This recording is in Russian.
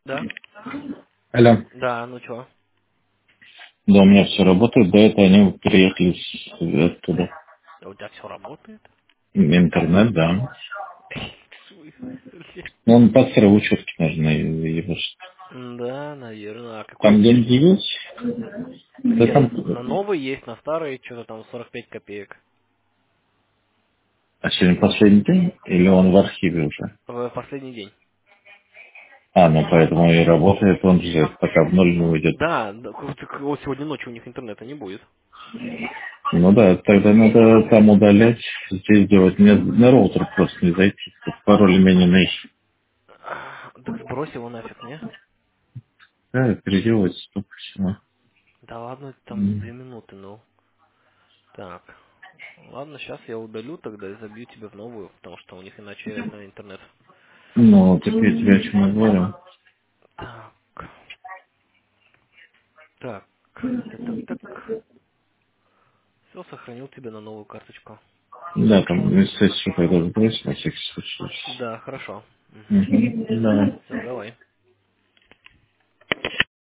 Да? Алло. Да, ну чё? Да, у меня все работает. До этого они приехали оттуда. А у тебя все работает? Интернет, да. В смысле? Ну, он по сырой учетке нужно его. Да, наверное. А какой Там тебе? деньги есть? Да Не, там... на новый есть, на старый что-то там 45 копеек. А сегодня последний день? Или он в архиве уже? В последний день. А, ну поэтому и работает он же, пока в ноль не уйдет. Да, да, вот сегодня ночью у них интернета не будет. Ну да, тогда надо там удалять, здесь делать. Мне на роутер просто не зайти. Тут пароль имененный. Так сбрось его нафиг, не? Да, переделать столько всего. Да ладно, там 2 минуты, ну. Так. Ладно, сейчас я удалю тогда и забью тебе в новую, потому что у них иначе реально интернет. Ну, так я тебе о чем и говорю. Так. Так. Так. Все, сохранил тебе на новую карточку. Да, там сессию когда сбрось, на всякий случай. Да, хорошо. Угу. Угу. Да. Все, давай.